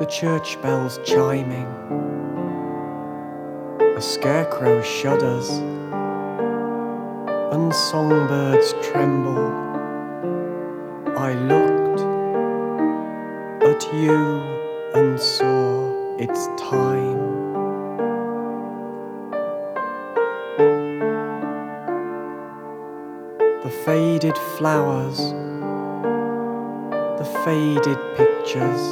the church bells chiming, a scarecrow shudders, and songbirds tremble. I looked at you and saw it's time. The faded flowers, the faded pictures,